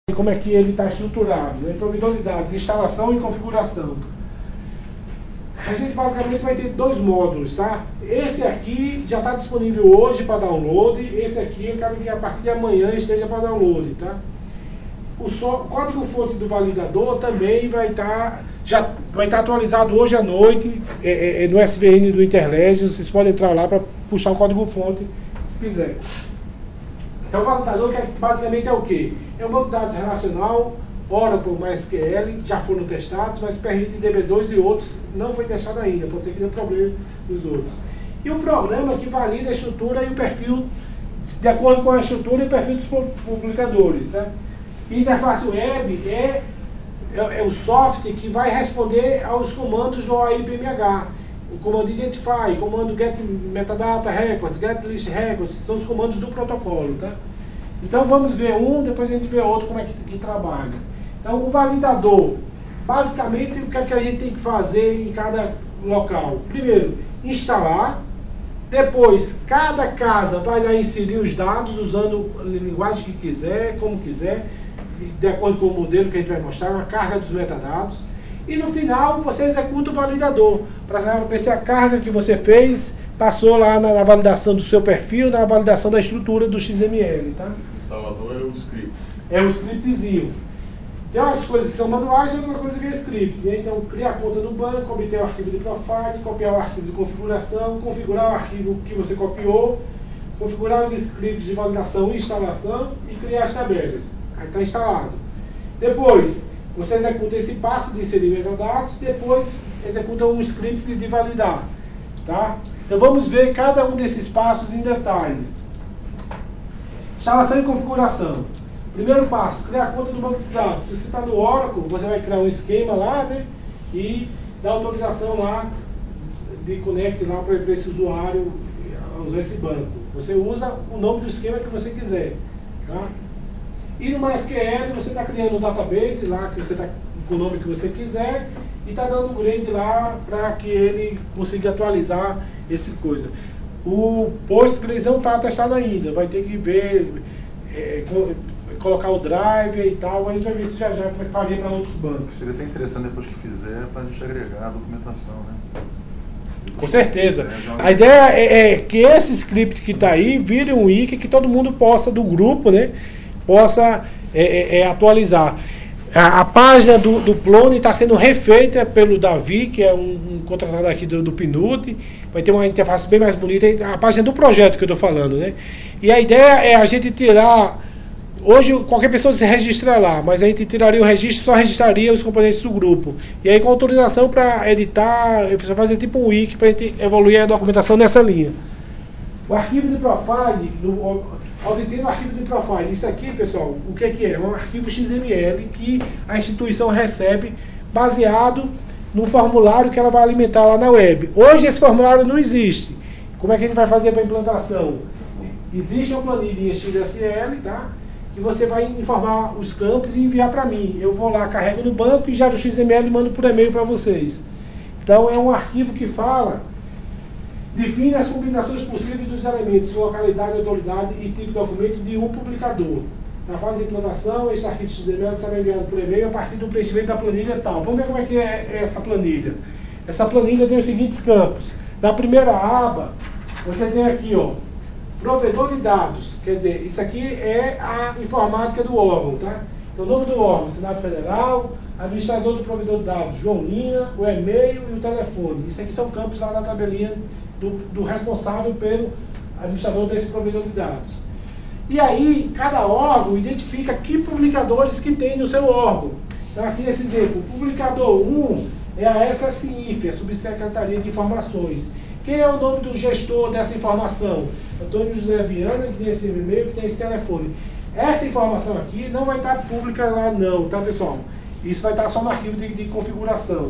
como é que ele está estruturado, né? Provedor de dados, instalação e configuração. A gente basicamente vai ter dois módulos, tá? Esse aqui já está disponível hoje para download, esse aqui eu quero que a partir de amanhã esteja para download, tá? O código-fonte do validador também vai estar, já vai estar atualizado hoje à noite no SVN do Interlegio. Vocês podem entrar lá para puxar o código-fonte se quiser. Então o validador basicamente é o quê? É um banco de dados relacional, Oracle, MySQL, já foram testados, mas permite DB2 e outros, não foi testado ainda, pode ser que dê problema nos outros. E o programa que valida a estrutura e o perfil, de acordo com a estrutura e o perfil dos publicadores, tá? Interface web é o software que vai responder aos comandos do OIPMH. O comando identify, comando get metadata records, get list records, são os comandos do protocolo, tá? Então vamos ver um, depois a gente vê outro como é que trabalha. Então o validador, basicamente o que é que a gente tem que fazer em cada local? Primeiro, instalar. Depois, cada casa vai lá inserir os dados usando a linguagem que quiser, como quiser, de acordo com o modelo que a gente vai mostrar, a carga dos metadados. E no final, você executa o validador, para ver se a carga que você fez passou lá na validação do seu perfil, na validação da estrutura do XML. Tá? Esse instalador é o script. É o scriptzinho. Tem umas coisas que são manuais e outra coisa que é script. Né? Então, criar a conta no banco, obter o arquivo de profile, copiar o arquivo de configuração, configurar o arquivo que você copiou, configurar os scripts de validação e instalação e criar as tabelas. Aí está instalado. Depois, você executa esse passo de inserir metadados, depois executa um script de validar. Tá? Então vamos ver cada um desses passos em detalhes. Instalação e configuração. Primeiro passo, criar a conta do banco de dados. Se você está no Oracle, você vai criar um esquema lá, né? E dar autorização lá de connect lá para esse usuário usar esse banco. Você usa o nome do esquema que você quiser. Tá? E no MySQL você está criando um database lá que você está com o nome que você quiser e está dando um grade lá para que ele consiga atualizar esse coisa. O Postgres não está testado ainda, vai ter que ver, colocar o drive e tal, a gente vai ver se já como é que faria para outros bancos. Seria até interessante depois que fizer para a gente agregar a documentação, né? Com certeza. A ideia é que esse script que está aí vire um wiki que todo mundo possa, do grupo, né, possa atualizar. A página do Plone está sendo refeita pelo Davi, que é um contratado aqui do PNUD. Vai ter uma interface bem mais bonita. A página do projeto que eu estou falando, né? E a ideia é a gente tirar... Hoje qualquer pessoa se registra lá, mas a gente tiraria o registro, só registraria os componentes do grupo. E aí com autorização para editar, você fazer tipo um wiki para a gente evoluir a documentação nessa linha. O arquivo de profile, obtendo o arquivo de profile, isso aqui, pessoal, o que é? É um arquivo XML que a instituição recebe baseado no formulário que ela vai alimentar lá na web. Hoje esse formulário não existe. Como é que a gente vai fazer para a implantação? Existe uma planilha XSL, tá? Que você vai informar os campos e enviar para mim. Eu vou lá, carrego no banco e gero o XML e mando por e-mail para vocês. Então é um arquivo que fala, define as combinações possíveis dos elementos, localidade, autoridade e tipo de documento de um publicador. Na fase de implantação, esse arquivo XML será enviado por e-mail a partir do preenchimento da planilha tal. Vamos ver como é que é essa planilha. Essa planilha tem os seguintes campos. Na primeira aba, você tem aqui, ó, provedor de dados, quer dizer, isso aqui é a informática do órgão, tá? Então, o nome do órgão, Senado Federal, administrador do provedor de dados, João Lina, o e-mail e o telefone. Isso aqui são campos lá na tabelinha do responsável pelo administrador desse provedor de dados. E aí, cada órgão identifica que publicadores que tem no seu órgão. Então, aqui nesse exemplo, o publicador 1 é a SSINF, a Subsecretaria de Informações. Quem é o nome do gestor dessa informação? Antônio José Viana, que tem esse e-mail, que tem esse telefone. Essa informação aqui não vai estar pública lá não, tá, pessoal? Isso vai estar só no arquivo de configuração.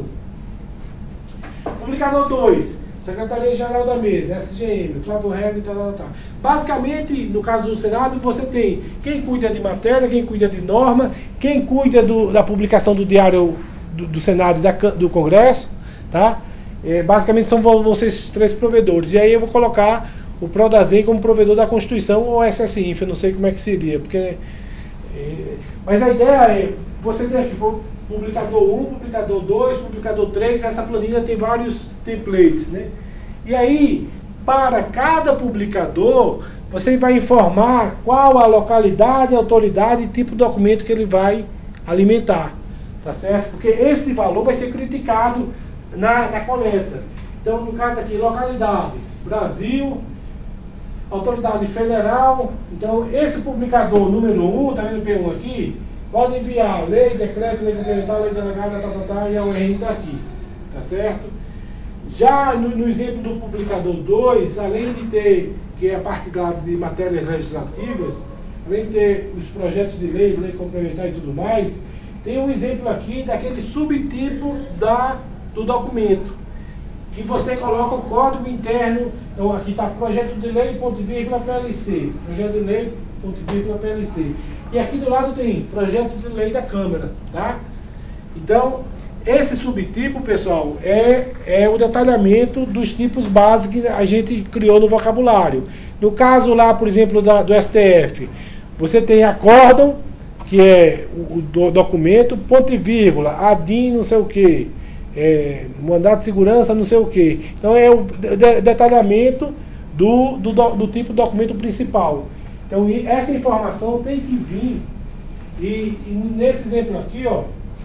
Publicador 2, Secretaria-Geral da Mesa, SGM, Flávio Herb, tal. Basicamente, no caso do Senado, você tem quem cuida de matéria, quem cuida de norma, quem cuida da publicação do diário do Senado e do Congresso, tá? Basicamente são vocês três provedores. E aí eu vou colocar o Prodazem como provedor da Constituição ou SSINF, eu não sei como é que seria, porque Mas a ideia é, você tem aqui publicador 1, publicador 2, publicador 3, essa planilha tem vários templates, né? E aí, para cada publicador, você vai informar qual a localidade, a autoridade e tipo de documento que ele vai alimentar, tá certo? Porque esse valor vai ser criticado na coleta. Então, no caso aqui, localidade, Brasil, autoridade federal. Então, esse publicador número 1, tá vendo o P1 aqui? Pode enviar lei, decreto, lei complementar, lei delegada, e a URN está aqui, tá certo? Já no exemplo do publicador 2, além de ter, que é a parte de matérias legislativas, além de ter os projetos de lei, lei complementar e tudo mais, tem um exemplo aqui daquele subtipo do documento, que você coloca o código interno. Então aqui está projeto de lei, ponto e vírgula, PLC, projeto de lei, ponto e vírgula, PLC. E aqui do lado tem projeto de lei da Câmara, tá? Então, esse subtipo, pessoal, é o detalhamento dos tipos básicos que a gente criou no vocabulário. No caso lá, por exemplo, do STF, você tem acórdão, que é o documento, ponto e vírgula, ADIM, não sei o quê, mandato de segurança, não sei o quê. Então, é o detalhamento do tipo de documento principal. Então, essa informação tem que vir, e nesse exemplo aqui, ó,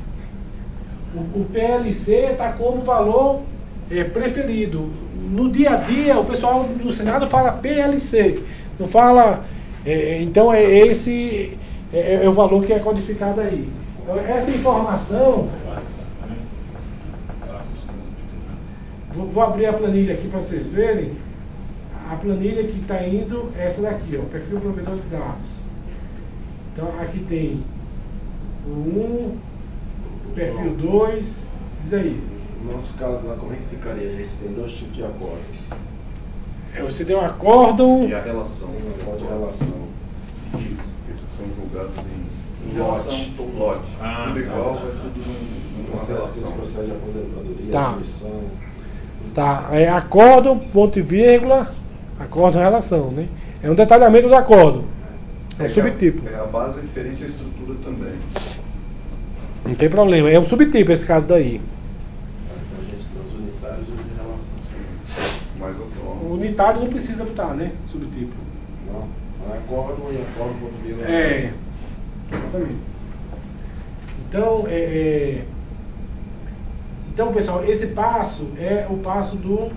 o PLC está como valor preferido. No dia a dia, o pessoal do Senado fala PLC, não fala. Então, esse é o valor que é codificado aí. Então, essa informação. Vou abrir a planilha aqui para vocês verem. A planilha que está indo é essa daqui, ó, perfil provedor de dados. Então, aqui tem o 1, perfil 2, diz aí. No nosso caso lá, como é que ficaria? A gente tem dois tipos de acordo. Você tem um acórdão. E a relação. De relação. Que são julgados em lote. Lote. Tudo igual, tá. vai tudo numa Processo relação. de aposentadoria, Tá. admissão. Tá, é acórdão, ponto e vírgula, acórdão, relação, né? É um detalhamento do acórdão. É um subtipo. A base é diferente, a estrutura também. Não tem problema, é um subtipo esse caso daí. A gente tem os unitários e os de relação. Sim. Mais as O unitário não precisa botar, né? Subtipo. Não, não é acórdão e acórdão, ponto e vírgula. É, exatamente. Então, então, pessoal, esse passo é o passo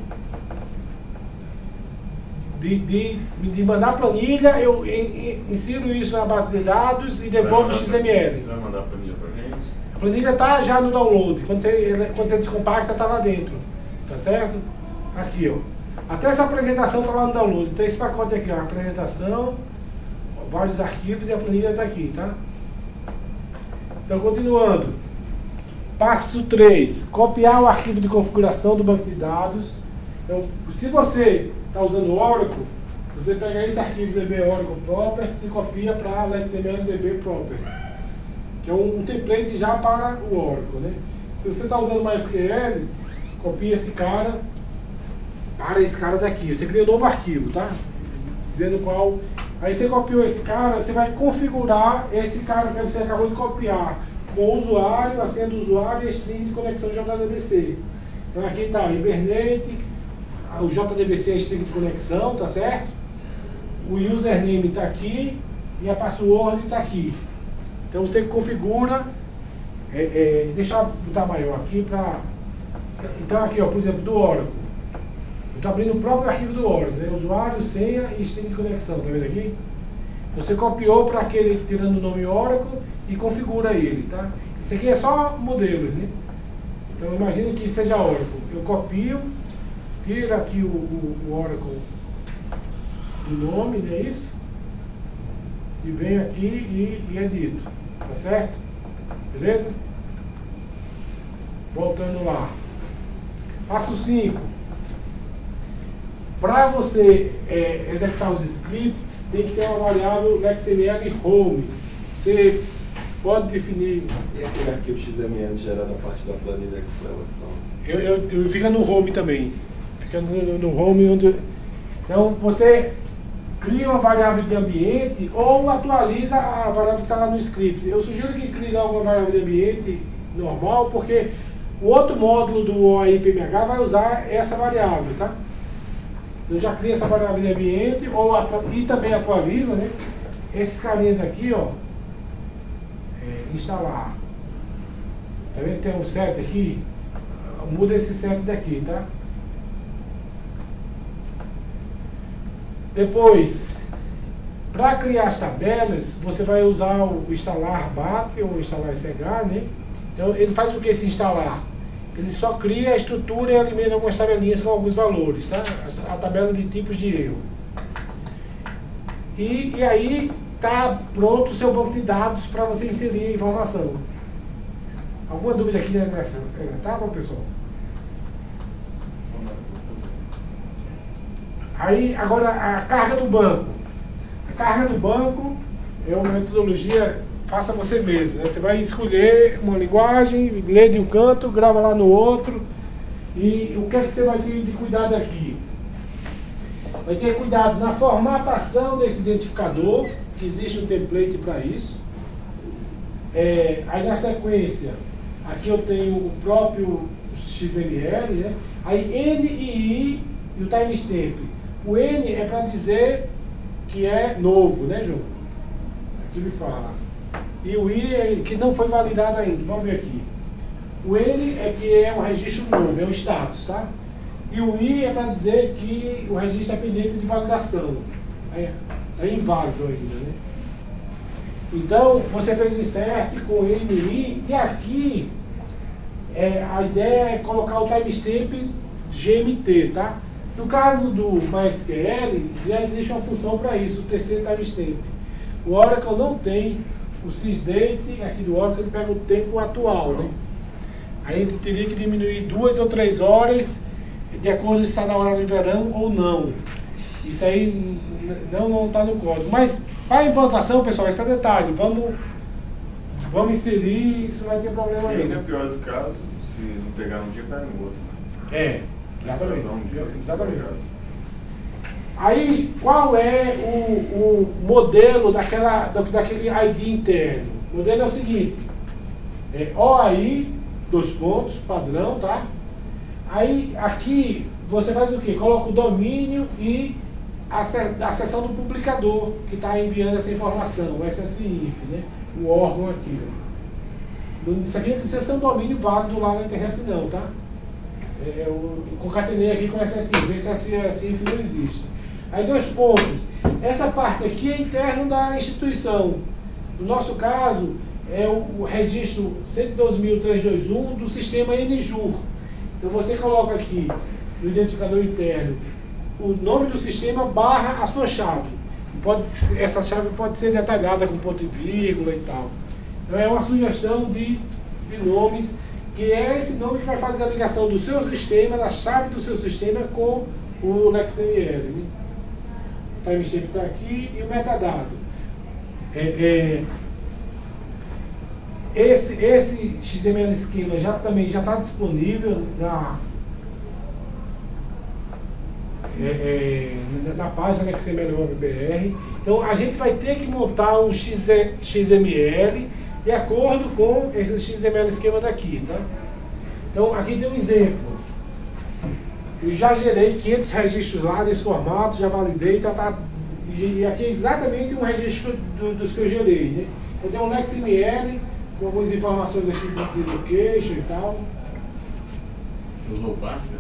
de mandar a planilha, eu insiro isso na base de dados e devolvo o XML. Você vai mandar a planilha pra gente? A planilha está já no download. Quando você descompacta, está lá dentro. Tá certo? Aqui, ó. Até essa apresentação está lá no download. Então, esse pacote aqui, ó, a apresentação, vários arquivos e a planilha está aqui, tá? Então, continuando. Passo 3, copiar o arquivo de configuração do banco de dados. Então, se você está usando o Oracle, você pega esse arquivo DB Oracle Properties e copia para LexML DB Properties, que é um template já para o Oracle, né? Se você está usando MySQL, copia esse cara para esse cara daqui. Você cria um novo arquivo, tá? Dizendo qual. Aí você copiou esse cara, você vai configurar esse cara que você acabou de copiar com o usuário, a senha do usuário e a string de conexão JDBC. Então aqui está Hibernate, o JDBC é a string de conexão, tá certo? O username está aqui e a password está aqui. Então você configura, deixa eu botar maior aqui para. Então aqui, ó, por exemplo, do Oracle. Eu estou abrindo o próprio arquivo do Oracle, né? Usuário, senha e string de conexão, tá vendo aqui? Você copiou para aquele, tirando o nome Oracle, e configura ele, tá? Isso aqui é só modelos, né? Então imagine que seja Oracle. Eu copio, tiro aqui o Oracle do nome, não é isso? E venho aqui e edito, tá certo? Beleza? Voltando lá. Passo 5. Para você executar os scripts, tem que ter uma variável LexML home. Você pode definir. E aquele arquivo XML gerado a partir da planilha Excel? Então? Eu fica no home também. Fica no home onde. Então você cria uma variável de ambiente ou atualiza a variável que está lá no script. Eu sugiro que crie alguma variável de ambiente normal, porque o outro módulo do OAI-PMH vai usar essa variável, tá? Eu já crio essa variável de ambiente e também atualiza, né? Esses carinhas aqui, ó, instalar. Tá vendo que tem um set aqui? Muda esse set daqui, tá? Depois, para criar as tabelas, você vai usar o instalar BAT ou instalar SH, né? Então, ele faz o que esse instalar? Ele só cria a estrutura e alimenta algumas tabelinhas com alguns valores, tá? A tabela de tipos de erro. E aí, está pronto o seu banco de dados para você inserir a informação. Alguma dúvida aqui nessa etapa, pessoal? Aí, agora, a carga do banco. A carga do banco é uma metodologia, faça você mesmo, né? Você vai escolher uma linguagem, lê de um canto, grava lá no outro. E o que é que você vai ter de cuidado aqui? Vai ter cuidado na formatação desse identificador, que existe um template para isso. Aí na sequência, aqui eu tenho o próprio XML, né? Aí N e I e o timestamp. O N é para dizer que é novo, né, João? Aqui ele fala. E o I é que não foi validado ainda. Vamos ver aqui. O N é que é um registro novo, é o status, tá? E o I é para dizer que o registro é pendente de validação. É inválido ainda, né? Então, você fez o insert com N e I, e aqui a ideia é colocar o timestamp GMT, tá? No caso do MySQL, já existe uma função para isso, o terceiro timestamp. O Oracle não tem, o sysdate aqui do Oracle ele pega o tempo atual, né? Aí a gente teria que diminuir 2 ou 3 horas, de acordo se está na hora de verão ou não. Isso aí não está no código. Mas para a implantação, pessoal, esse é detalhe. Vamos inserir, isso vai ter problema aí. E no pior dos casos, se não pegar um dia, pega no outro. Exatamente. Exatamente. Aí, qual é o modelo daquele ID interno? O modelo é o seguinte: OAI, 2 pontos, padrão, tá? Aí, aqui, você faz o quê? Coloca o domínio e a seção do publicador que está enviando essa informação, o SSINF, né? O órgão aqui. Isso aqui não precisa ser um domínio válido lá na internet, não, tá? Eu concatenei aqui com SSINF, esse SSINF não existe. Aí 2 pontos. Essa parte aqui é interno da instituição. No nosso caso, é o registro 112.321 do sistema NJUR. Então você coloca aqui no identificador interno o nome do sistema barra a sua chave. Essa chave pode ser detalhada com ponto e vírgula e tal. Então é uma sugestão de nomes, que é esse nome que vai fazer a ligação do seu sistema, da chave do seu sistema com o LXML. Né? O timestamp está aqui e o metadado. Esse XML esquema também já está disponível na página da XML.br. Então a gente vai ter que montar um XML de acordo com esse XML esquema daqui, tá? Então aqui tem um exemplo. Eu já gerei 500 registros lá desse formato, já validei, e aqui é exatamente um registro dos que eu gerei, né? Eu tenho um XML com algumas informações aqui de location e tal. Você usou o parser?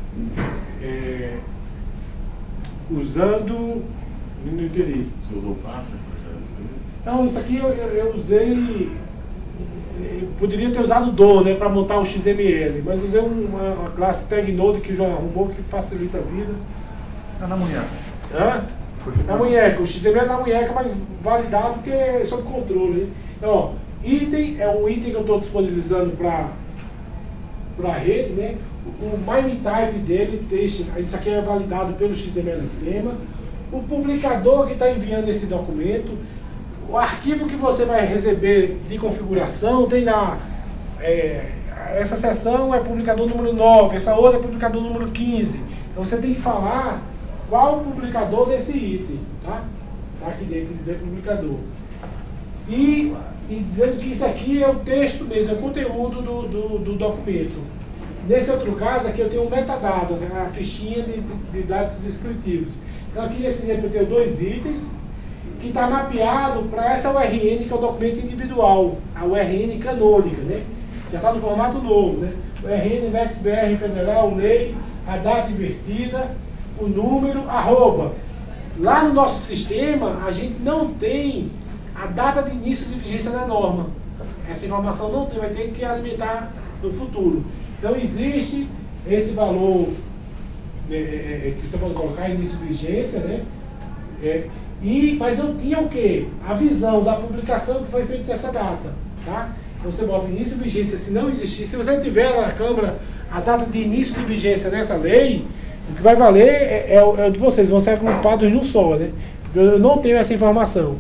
Usando... Não entendi. Você usou o parser? Não, isso aqui eu usei... Eu poderia ter usado o DOM, né, para montar o XML, mas usei uma classe TagNode que o João arrumou, que facilita a vida. Tá na munheca. Na munheca, o XML é na munheca, mas validado porque é sob controle. Né? Então, ó, item é um item que eu estou disponibilizando para a rede, né? O MyMeType dele, isso aqui é validado pelo XML esquema. O publicador que está enviando esse documento, o arquivo que você vai receber de configuração tem lá, essa seção é publicador número 9, essa outra é publicador número 15. Então você tem que falar qual o publicador desse item, tá? tá aqui dentro do publicador. E dizendo que isso aqui é o texto mesmo, é o conteúdo do documento. Nesse outro caso, aqui eu tenho um metadado, a fichinha de dados descritivos. Então aqui nesse exemplo eu tenho 2 itens, que está mapeado para essa URN, que é o documento individual, a URN canônica, né? Já está no formato novo, né? URN, VexBR Federal, lei, a data invertida, o número, arroba. Lá no nosso sistema, a gente não tem a data de início de vigência da norma. Essa informação não tem, vai ter que alimentar no futuro. Então existe esse valor que você pode colocar, início de vigência, né? Mas eu tinha o quê? A visão da publicação que foi feita nessa data. Tá? Então você bota início de vigência, se não existir, se você tiver lá na Câmara a data de início de vigência nessa lei, o que vai valer é o de vocês, vão ser agrupados num só, né? Porque eu não tenho essa informação.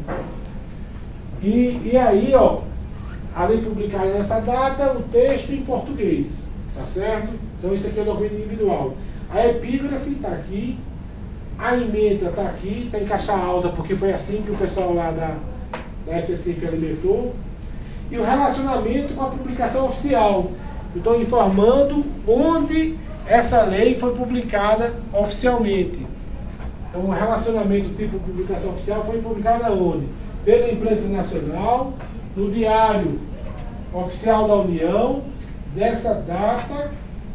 E aí, ó, além de publicar nessa data, o texto em português, tá certo? Então isso aqui é o documento individual. A epígrafe está aqui, a ementa está aqui, está em caixa alta, porque foi assim que o pessoal lá da SCF alimentou. E o relacionamento com a publicação oficial. Estou informando onde essa lei foi publicada oficialmente. Então, o relacionamento tipo publicação oficial foi publicada onde? Pela imprensa nacional, no Diário Oficial da União, dessa data,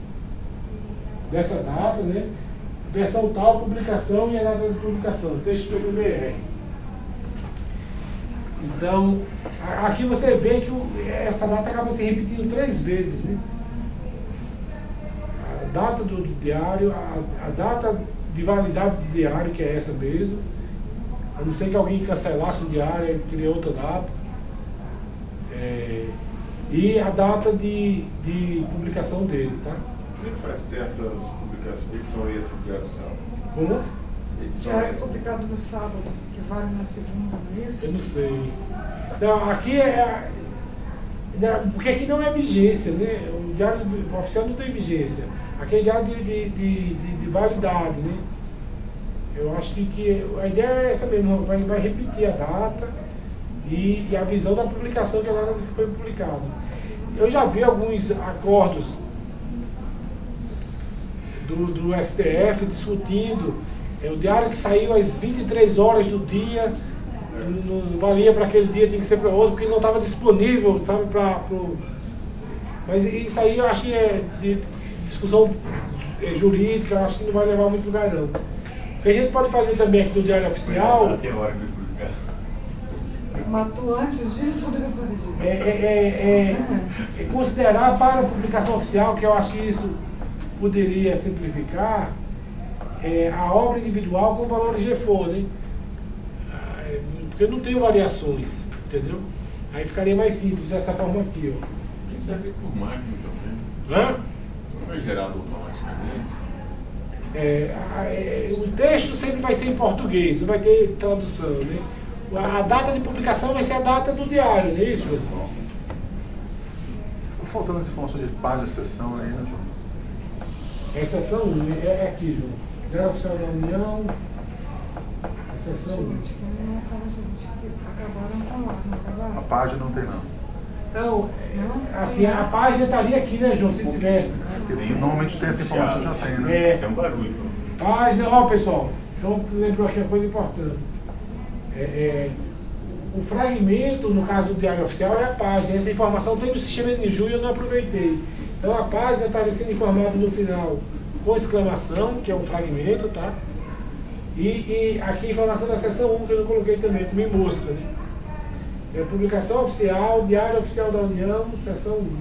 né? Versão tal, publicação e a data de publicação, texto do PBR. Então, aqui você vê que essa data acaba se repetindo 3 vezes, né? A data do diário, a data de validade do diário, que é essa mesmo, a não ser que alguém cancelasse o diário e teria outra data, e a data de publicação dele, tá? Como é que faz ter essas publicações, edição e essa publicação? Como? Já é publicado no sábado, que vale na segunda, não é isso? Eu não sei. Não, aqui porque aqui não é vigência, né? O diário oficial não tem vigência. Aqui é diário de validade, né? Eu acho que a ideia é essa mesmo, vai repetir a data e a visão da publicação, que é a data que foi publicado. Eu já vi alguns acordos do STF discutindo o diário que saiu às 23 horas do dia, não valia para aquele dia, tinha que ser para outro, porque não estava disponível, sabe, mas isso aí eu acho que é de discussão jurídica, eu acho que não vai levar a muito lugar não. O que a gente pode fazer também aqui no Diário Oficial matou antes disso ou depois disso? Considerar para a publicação oficial, que eu acho que isso poderia simplificar, a obra individual com valores GFO, né? Porque eu não tenho variações, entendeu? Aí ficaria mais simples dessa forma aqui, ó. Isso é feito por máquina também. Hã? Não é gerado automaticamente. O texto sempre vai ser em português, não vai ter tradução, né? A data de publicação vai ser a data do diário, não é isso, João? Tá faltando essa informação de página de sessão aí, né, João? É seção 1, é aqui, João. Diário Oficial da União, é seção 1. Acabaram com lá, não acabaram? A página não tem, não. Então, assim, a página estaria aqui, né, João, se tivesse. Normalmente tem essa informação, já tem, né? Tem um barulho. Página, ó, pessoal, João lembrou aqui uma coisa importante. O fragmento, no caso do Diário Oficial, é a página. Essa informação tem no sistema NJU e eu não aproveitei. Então a página estaria sendo informada no final com exclamação, que é um fragmento, tá? E aqui a informação da seção 1, que eu não coloquei também, com mosca, né? Publicação oficial, Diário Oficial da União, seção 1.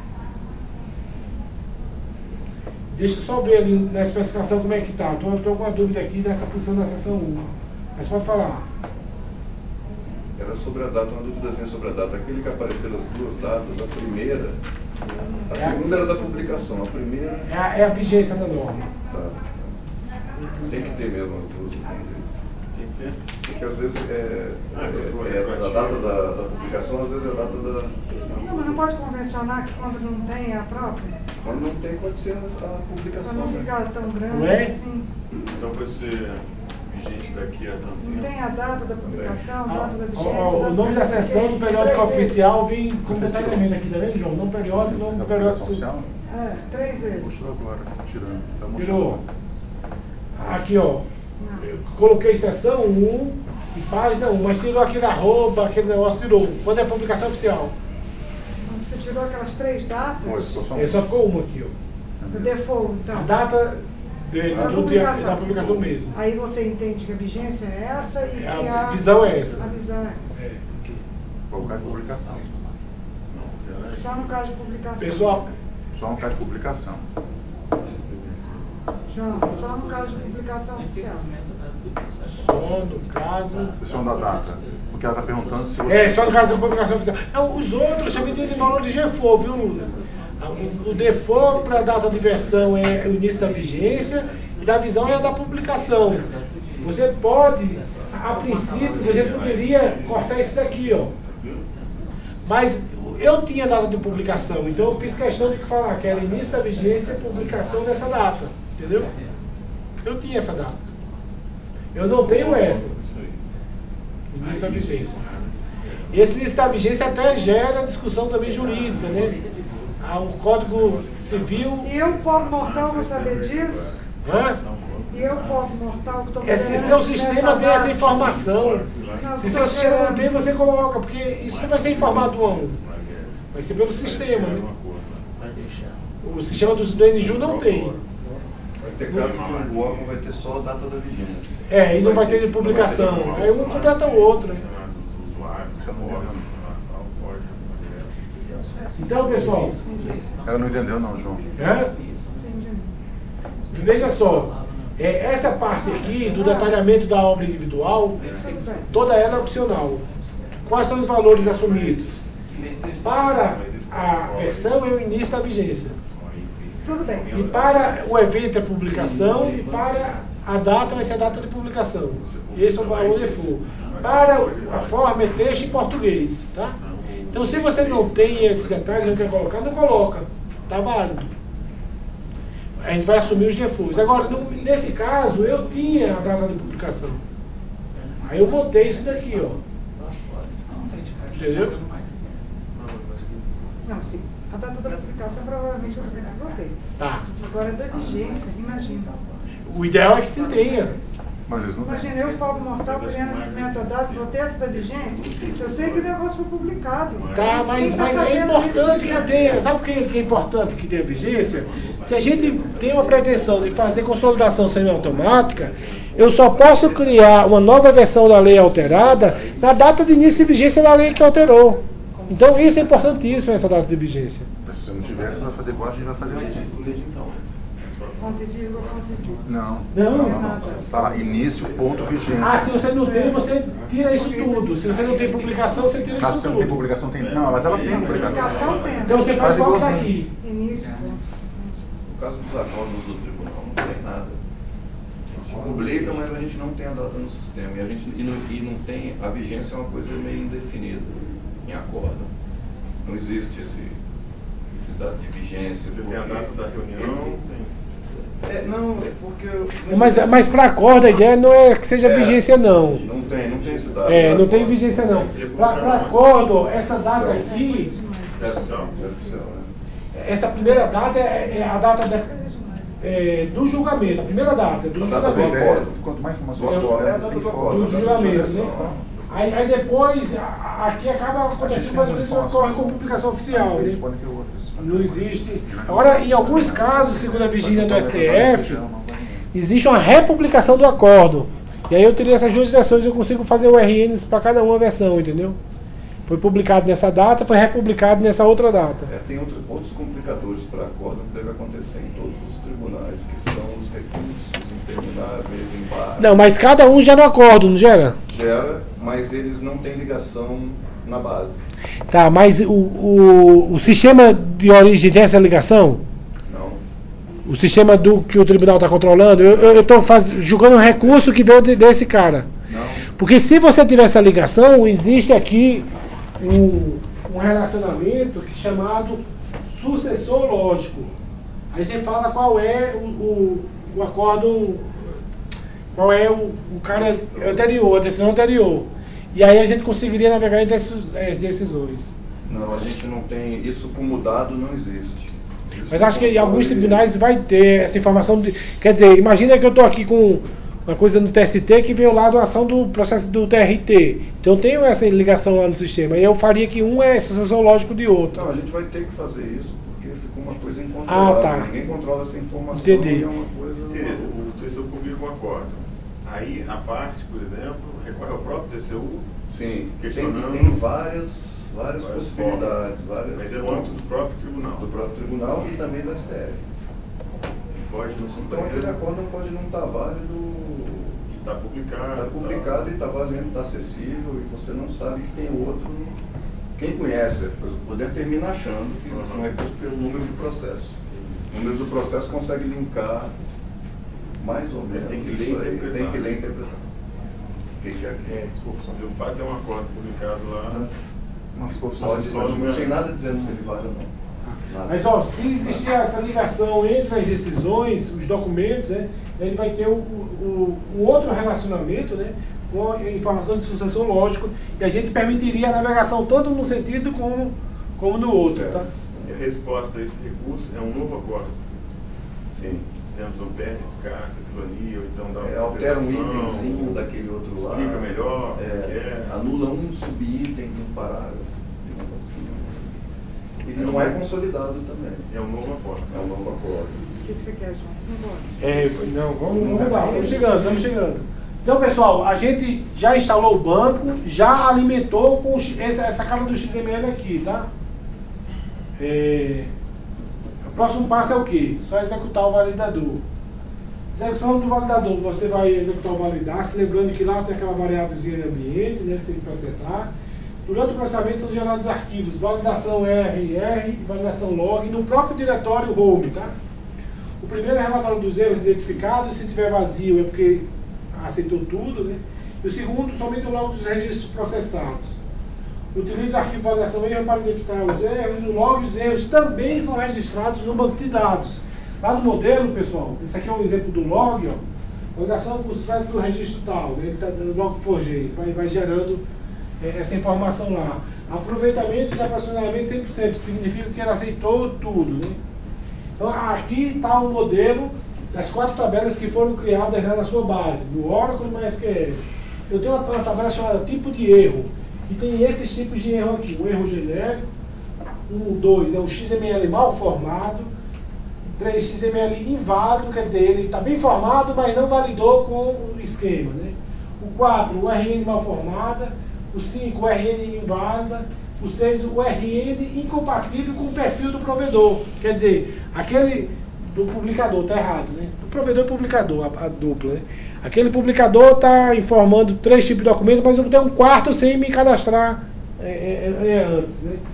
Deixa eu só ver ali na especificação como é que está. Estou com uma dúvida aqui dessa posição da seção 1. Mas pode falar. Era sobre a data, uma dúvidazinha sobre a data. Aquele que apareceram as 2 datas, a primeira, a segunda era da publicação, a primeira... É a vigência da norma. Tá. Tem que ter mesmo as 2. Tem que ter. Porque às vezes a data da publicação, às vezes é a data da... Não, mas não pode convencionar que quando não tem é a própria? Quando não tem, pode ser a Para publicação. não Né? ficar tão grande Não é? assim. Então vai ser vigente daqui a tanto Não tempo. tem a data da publicação, a data da vigência. O nome da sessão do periódico oficial vem com detalhamento aqui, tá vendo, João? Nome periódico, nome do periódico oficial. 3 vezes. Mostrou agora, tirando. Tá mostrando. Tirou. Aqui, ó. Eu coloquei sessão 1 e página 1, mas tirou aquele arroba, aquele negócio, tirou. Quando é publicação oficial? Quando você tirou aquelas 3 datas, Oi, ficou só um. Só ficou uma aqui, ó. o default, então. A data dele, Da da publicação mesmo. Aí você entende que a vigência é essa e que A visão é essa. A visão é essa. É. Colocar de publicação. Só no caso de publicação. Pessoal, Só no caso de publicação. João, só no caso de publicação oficial. só no caso. Questão da data. Porque ela está perguntando se você. É, só no caso da publicação oficial. Não, os outros também tem valor de GFO, viu, Lula? O default para a data de versão é o início da vigência e da visão é a da publicação. Você pode, a princípio, você poderia cortar isso daqui, ó. Mas eu tinha data de publicação, então eu fiz questão de falar que era início da vigência e publicação dessa data. Entendeu? Eu tinha essa data. Eu não tenho essa. Início da vigência. E esse início da vigência até gera discussão também jurídica, né? O Código Civil. E eu, pobre mortal, vou saber disso? Hã? E eu, pobre mortal, que estou É, se seu sistema tem essa informação. Se seu sistema não tem, você coloca, porque isso não vai ser informado um a um. Vai ser pelo sistema, né? O sistema do NJU não tem. Vai ter casos que o órgão vai ter só a data da vigência. É, e não vai ter de publicação. Aí um completa o outro, né? Então, pessoal, Ela não entendeu, não, João. veja só, essa parte aqui do detalhamento da obra individual, toda ela é opcional. Quais são os valores assumidos? Para a versão é o início da vigência. Tudo bem. E para o evento é publicação e para a data vai ser a data de publicação. Esse é o valor default. Para a forma é texto em português, tá? Então, se você não tem esses detalhes, não quer colocar, não coloca. Está válido. A gente vai assumir os defaults. Agora, nesse caso, eu tinha a data de publicação. Aí eu botei isso daqui, ó. Entendeu? Não, sim. A data da publicação provavelmente eu sempre botei. Tá. Agora, da vigência, imagina. O ideal é que se tenha. Mas eles não têm. Imagina, eu, pobre mortal, criando esses metadados, botei essa da vigência, eu sei que o negócio foi publicado. Tá, mas Quem tá é fazendo importante isso? que tenha. Sabe por que é importante que tenha vigência? Se a gente tem uma pretensão de fazer consolidação semiautomática, eu só posso criar uma nova versão da lei alterada na data de início de vigência da lei que alterou. Então isso é importantíssimo, essa data de vigência. Mas se você não tiver, você vai fazer igual a gente vai fazer aqui. Fonte e vírgula, fonte e vírgula. Não. Tá lá, início, ponto, vigência. Ah, se você não tem, você tira isso tudo. Se você não tem publicação, você tira Caso isso você não tem tudo. publicação, tem. Não, mas ela tem publicação. Publicação tem. Então você faz Faz igual que tá igualzinho. aqui. Início, ponto. No caso dos acordos do tribunal, não tem nada. A gente publica, mas a gente não tem a data no sistema. E, não tem. A vigência é uma coisa meio indefinida em acordo. Não existe esse data de vigência. Você tem a data da reunião, Não, é porque. Mas para acordo a ideia não é que seja vigência, não. Não tem esse dado. Não tem vigência, não. Para acordo, essa data aqui, Deve ser, né? essa primeira data é a data do julgamento. A primeira data do A data do julgamento. acordo. Quanto mais informação Do acordo, tiver, é a data sem do foto. acordo. Do julgamento, né? Aí depois, aqui acaba acontecendo mais ou menos o que ocorre com publicação oficial, Eles né? podem ter outras. Não existe. Agora, em alguns casos, segundo a vigília do STF, existe uma republicação do acordo. E aí eu teria essas duas versões, eu consigo fazer o RN para cada uma versão, entendeu? Foi publicado nessa data, foi republicado nessa outra data. Tem outros complicadores para acordo que deve acontecer em todos os tribunais, que são os recursos intermináveis, embargos. Não, mas cada um gera um acordo, não gera? Gera, mas eles não têm ligação na base. Tá, mas o sistema de origem tem essa ligação? Não. O sistema que o tribunal está controlando? Eu estou julgando um recurso que veio desse cara. Não. Porque se você tiver essa ligação, existe aqui um relacionamento que é chamado sucessor lógico. Aí você fala qual é o acordo qual é o cara anterior, a decisão anterior. E aí a gente conseguiria navegar entre essas decisões. Não, a gente não tem, isso como dado não existe. Isso Mas acho que em alguns controle- tribunais vai ter essa informação. Quer dizer, imagina que eu estou aqui com uma coisa no TST que veio lá da ação do processo do TRT. Então eu tenho essa ligação lá no sistema. E eu faria que um é sucessor lógico de outro. Não, a gente vai ter que fazer isso porque ficou uma coisa incontrolável. Ah, tá. Ninguém controla essa informação. Entendi. E é uma coisa... Interesse, o TCU publica um acordo. Aí a parte, por exemplo, recorre ao próprio TCU, Sim, questionando. tem várias possibilidades. Várias mas é no âmbito do próprio tribunal. do próprio tribunal e também do STF. Pode não ser Então aquele acordo pode não estar válido. está publicado. Está publicado e está valendo, está acessível e você não sabe que tem outro. Quem conhece, poder termina achando que isso não é recurso pelo número de processo. O número do processo consegue linkar mais ou menos. Mas tem que isso ler e aí, interpretar. tem que ler e interpretar. O que é aqui? Desculpa, mas o fato é um acordo publicado lá. Mas pode, Só mas no não meu- tem nada dizendo se ele vale ou não. Nada. Mas ó, se existir essa ligação entre as decisões, os documentos, né, a gente vai ter um outro relacionamento, né, com a informação de sucessor lógico, e a gente permitiria a navegação tanto num sentido como no outro. Certo. Tá? E a resposta a esse recurso é um novo acordo. Sim. Dizendo não perde eficácia aquilo ali, ou então dá uma Altera um interpretação, itemzinho daquele outro lá. explica melhor o que é. Anula um subitem de um parágrafo. Digamos assim. E não é consolidado também. É um novo acordo. É um novo acordo. O que você quer, João? 5 horas. Não, vamos lá, estamos chegando. Então, pessoal, a gente já instalou o banco, já alimentou com essa cara do XML aqui, tá? O próximo passo é o quê? Só executar o validador. Execução do validador, você vai executar o validar, se lembrando que lá tem aquela variávelzinha de ambiente, né, sempre para setar. Durante o processamento são gerados arquivos, validação RR e validação log no próprio diretório home, tá? O primeiro é relatório dos erros identificados, se tiver vazio é porque aceitou tudo, né? E o segundo, somente o log dos registros processados. Utiliza o arquivo validação erro para identificar os erros, no log os erros também são registrados no banco de dados. Lá no modelo, pessoal, esse aqui é um exemplo do log, ó. Validação com sucesso do registro tal, né? Ele está dando log forjei, vai gerando essa informação lá. Aproveitamento de aproximadamente 100%, que significa que ele aceitou tudo, né? Então aqui está o modelo das 4 tabelas que foram criadas lá na sua base, no Oracle e no MySQL. Eu tenho uma tabela chamada tipo de erro, e tem esses tipos de erro aqui, o erro genérico, 2 é o XML mal formado, 3 XML inválido, quer dizer, ele está bem formado, mas não validou com o esquema, né? O 4, o RN mal formada, o 5, o RN inválida, o 6, o RN incompatível com o perfil do provedor. Quer dizer, aquele do publicador, está errado, né? Do provedor e publicador, a dupla, né? Aquele publicador está informando 3 tipos de documentos, mas eu tenho um 4º sem me cadastrar antes, né?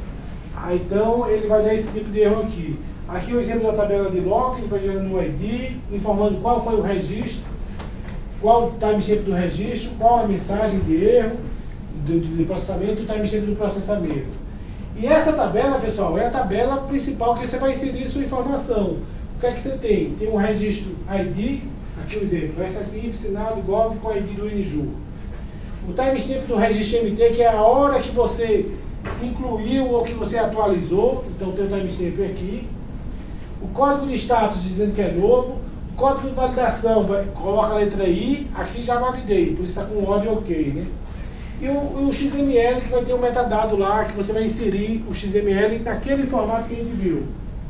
Então, ele vai dar esse tipo de erro aqui. Aqui o exemplo da tabela de log, ele vai gerando um ID, informando qual foi o registro, qual o timestamp do registro, qual a mensagem de erro, de processamento e o timestamp do processamento. E essa tabela, pessoal, é a tabela principal que você vai inserir sua informação. O que é que você tem? Tem um registro ID, aqui o exemplo, SSI, Senado, Gov, com o ID do INJU. O timestamp do registro MT, que é a hora que você incluiu ou que você atualizou, então tem o timestamp aqui. O código de status dizendo que é novo. O código de validação, coloca a letra I, aqui já validei, por isso está com ordem ok, né? E o XML, que vai ter um metadado lá, que você vai inserir o XML naquele formato que a gente viu.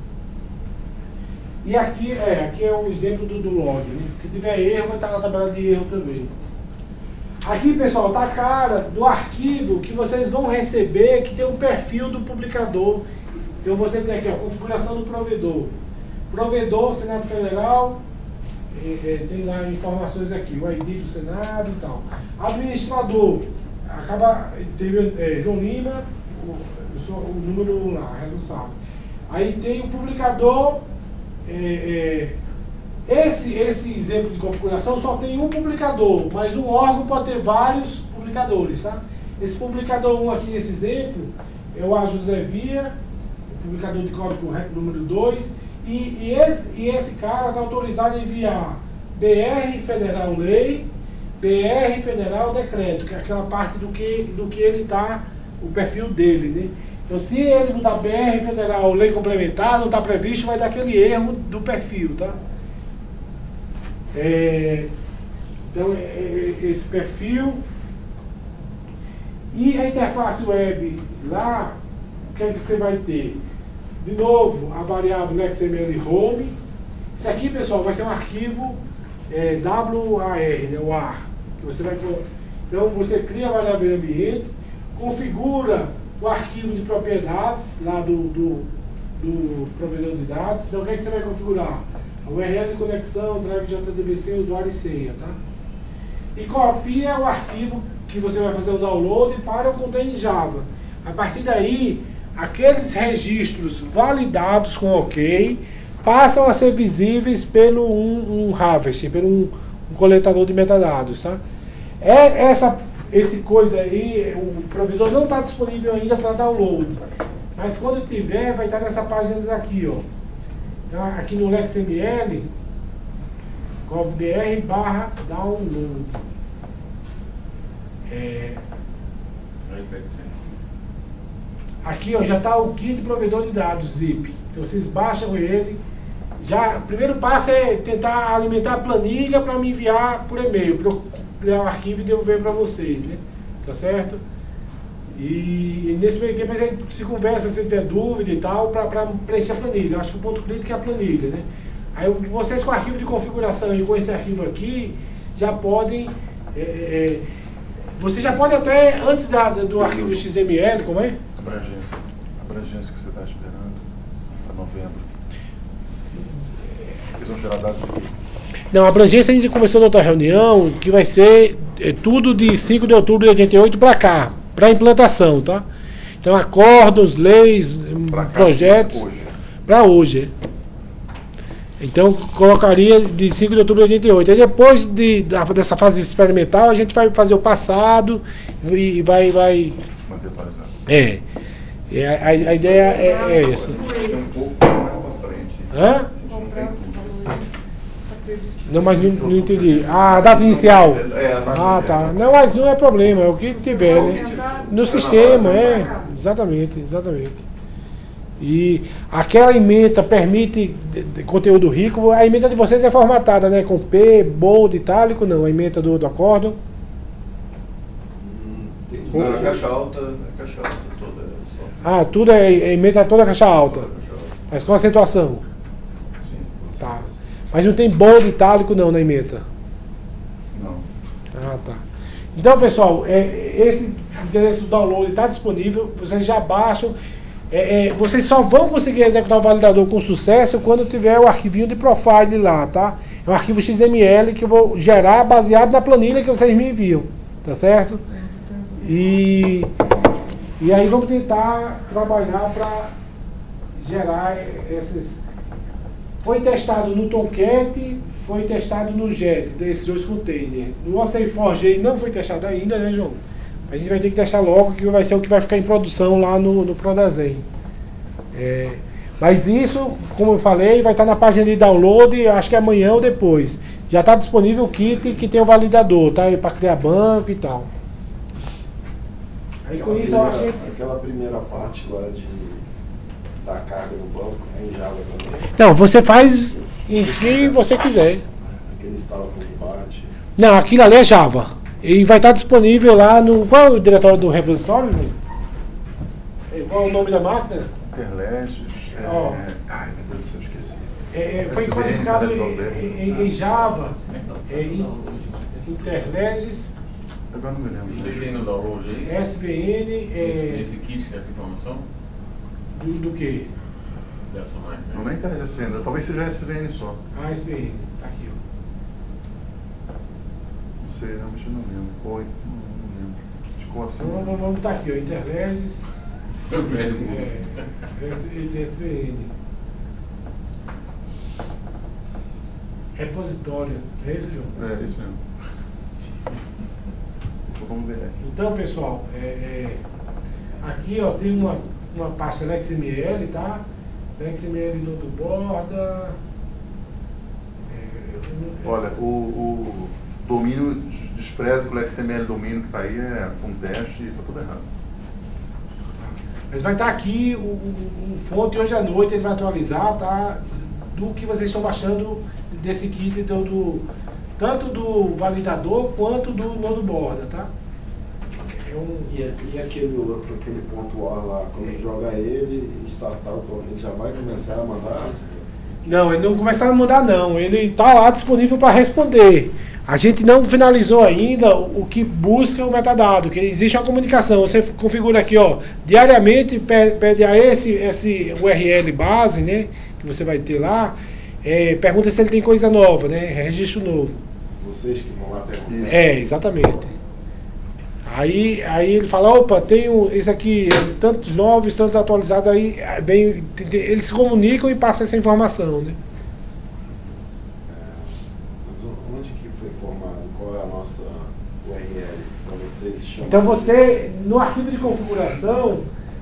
E aqui é o exemplo do log, né? Se tiver erro, vai estar na tabela de erro também. Aqui, pessoal, está a cara do arquivo que vocês vão receber, que tem um perfil do publicador. Então você tem aqui a configuração do provedor. Provedor, Senado Federal, tem lá informações aqui, o ID do Senado e tal. Administrador, teve João Lima, o número lá, responsável. Aí tem o publicador, esse exemplo de configuração só tem um publicador, mas um órgão pode ter vários publicadores, tá? Esse publicador 1 aqui nesse exemplo é o A. José Via, publicador de código correto número 2, e esse cara está autorizado a enviar BR Federal Lei, BR Federal Decreto, que é aquela parte do que ele está, o perfil dele, né? Então, se ele botar BR Federal Lei Complementar, não está previsto, vai dar aquele erro do perfil, tá? Então, esse perfil. E a interface web lá, o que é que você vai ter? De novo, a variável no XML Home. Isso aqui, pessoal, vai ser um arquivo WAR, né, o AR. Que você vai, então, você cria a variável ambiente, configura o arquivo de propriedades lá do provedor de dados. Então, o que é que você vai configurar? A URL de conexão, drive JDBC, usuário e senha, tá? E copia o arquivo que você vai fazer o download para o container Java. A partir daí, aqueles registros validados com OK passam a ser visíveis pelo um harvest, pelo um coletador de metadados, tá? Esse coisa aí, o provedor não está disponível ainda para download, mas quando tiver, vai estar nessa página daqui, ó. Então, aqui no LexML, govbr/download. Aqui, ó, já está o kit provedor de dados, zip. Então vocês baixam ele. Já, o primeiro passo é tentar alimentar a planilha para me enviar por e-mail, para eu criar o arquivo e devolver para vocês, né? Tá certo? E nesse meio tempo a gente se conversa, se tiver dúvida e tal, para preencher a planilha. Acho que o ponto crítico é a planilha, né? Aí vocês com o arquivo de configuração e com esse arquivo aqui, já podem... você já pode até, antes do arquivo XML, como é? Abrangência que você está esperando para novembro. Eles vão gerar dados de quê? Não, a abrangência a gente conversou na outra reunião, que vai ser tudo de 5 de outubro de 88 para cá, para implantação, tá? Então, acordos, leis, projetos, para hoje. Então, colocaria de 5 de outubro de 88. Aí depois dessa fase experimental, a gente vai fazer o passado e vai... Manter atualizado. A ideia é essa. Um pouco mais para frente. Hã? Não, mas não entendi. A data inicial. Tá. Não, mas não é problema, é o que tiver, né? No sistema, exatamente. E aquela ementa permite conteúdo rico, a ementa de vocês é formatada, né? Com P, bold, itálico, não, a ementa do acórdão. A caixa alta toda. Tudo é ementa toda a caixa alta. Mas com acentuação. Sim. Tá. Mas não tem bold itálico não na ementa. Não. Tá. Então, pessoal, esse endereço do download está disponível, vocês já baixam. Vocês só vão conseguir executar o validador com sucesso quando tiver o arquivinho de profile lá, tá? É um arquivo XML que eu vou gerar baseado na planilha que vocês me enviam, tá certo? E aí vamos tentar trabalhar para gerar esses... Foi testado no Tomcat, foi testado no Jet, desses dois containers. No OCI4J não foi testado ainda, né, João? A gente vai ter que testar logo, que vai ser o que vai ficar em produção lá no ProDesign. Mas isso, como eu falei, vai estar na página de download, acho que amanhã ou depois. Já está disponível o kit que tem o validador, tá? Para criar banco e tal. Aí com isso eu achei... Aquela primeira parte lá da carga no banco é em Java também? Não, você faz em que você quiser. Aquele instala com bate. Não, aquilo ali é Java. E vai estar disponível lá no... Qual é o diretório do repositório? Qual é o nome da máquina? Interleges. Ai, meu Deus do céu, esqueci. Foi codificado em Java. Interleges. Agora não me lembro. Vocês têm no download aí? SVN. Esse kit, essa informação? Do que? Dessa máquina. Não é internet SVN, talvez seja SVN só. SVN, tá aqui, ó. Não sei, realmente eu não lembro. Não lembro. Ficou assim. Então vamos estar aqui, ó. Interleges. SVN. Repositório. É isso, João? É, isso mesmo. Então, vamos ver. Então, pessoal, aqui ó, tem uma pasta LexML, tá? LexML no do borda. Olha, o domínio, despreza que o XML domínio que está aí é com dash e está tudo errado. Mas vai estar aqui o fonte hoje à noite, ele vai atualizar, tá? Do que vocês estão baixando desse kit, então, tanto do validador quanto do nodo borda, tá? E aquele outro, aquele ponto OR lá, quando joga ele e startar o torneio, ele já vai começar a mandar? Não, ele não começaram a mandar não, ele está lá disponível para responder. A gente não finalizou ainda o que busca o metadado, que existe uma comunicação. Você configura aqui, ó, diariamente pede a esse URL base, né, que você vai ter lá, pergunta se ele tem coisa nova, né, registro novo. Vocês que vão lá perguntar. Exatamente. Aí ele fala, opa, tenho esse aqui, tantos novos, tantos atualizados, aí eles se comunicam e passam essa informação, né? Mas onde que foi formado? Qual é a nossa URL para vocês chamarem? Então você, no arquivo de configuração,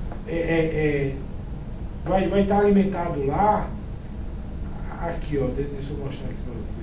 vai estar alimentado lá, aqui, ó, deixa eu mostrar aqui para vocês.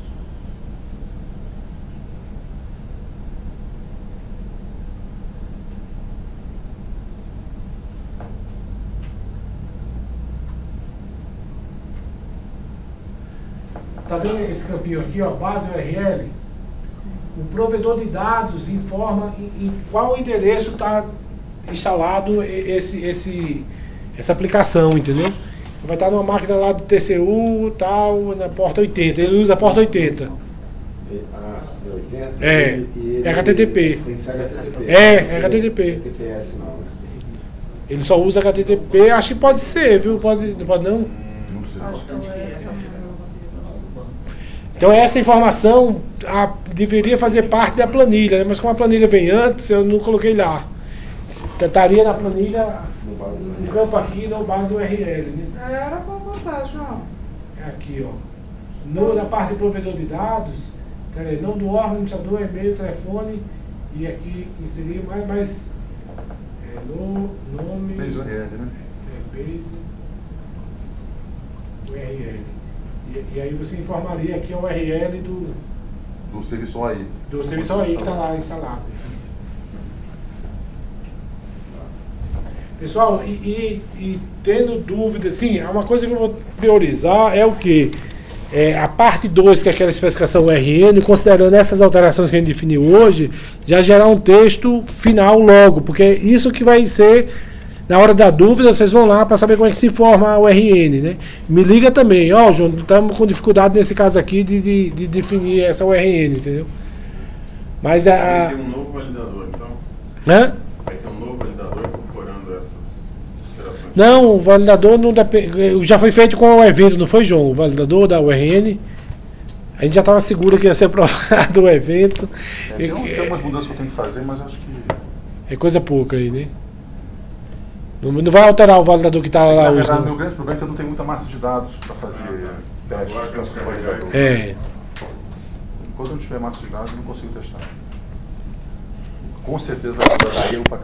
Tá vendo esse campinho aqui, ó, base URL? O provedor de dados informa em qual endereço está instalado essa aplicação, entendeu? Vai estar numa máquina lá do TCU, tal, na porta 80. Ele usa a porta 80. Ah, 80? É HTTP. Tem que ser HTTP. É HTTP. HTTPS não. Ele só usa HTTP, acho que pode ser, viu? Não pode não? Não precisa. Acho que é essa mesmo. Então essa informação deveria fazer parte da planilha, né? Mas como a planilha vem antes, eu não coloquei lá. Estaria na planilha, no campo aqui, no base URL, né? Era para botar, João. É aqui, ó. Na parte de provedor de dados, nome do órgão, administrador, e-mail, telefone, e aqui inserir mais no nome. Base URL, né? Base URL. E aí você informaria aqui a URL Do serviço OAI. do serviço aí que está lá instalado. Pessoal, e tendo dúvida, sim, uma coisa que eu vou priorizar é o quê? A parte 2, que é aquela especificação URN, considerando essas alterações que a gente definiu hoje, já gerar um texto final logo, porque é isso que vai ser, na hora da dúvida, vocês vão lá para saber como é que se forma a URN, né? Me liga também, ó, João, estamos com dificuldade nesse caso aqui de definir essa URN, entendeu? Mas Vai ter um novo validador, então? Hã? Vai ter um novo validador incorporando essas alterações? Não, o validador não depende. Já foi feito com o evento, não foi, João? O validador da URN. A gente já estava seguro que ia ser aprovado o evento. Tem umas mudanças que eu tenho que fazer, mas acho que. É coisa pouca aí, né? Não vai alterar o validador que está lá Na hoje. verdade, Não. meu grande problema é que eu não tenho muita massa de dados para fazer testes. Agora que eu com o carregar validador. Enquanto eu não tiver massa de dados, eu não consigo testar. Com certeza vai dar erro para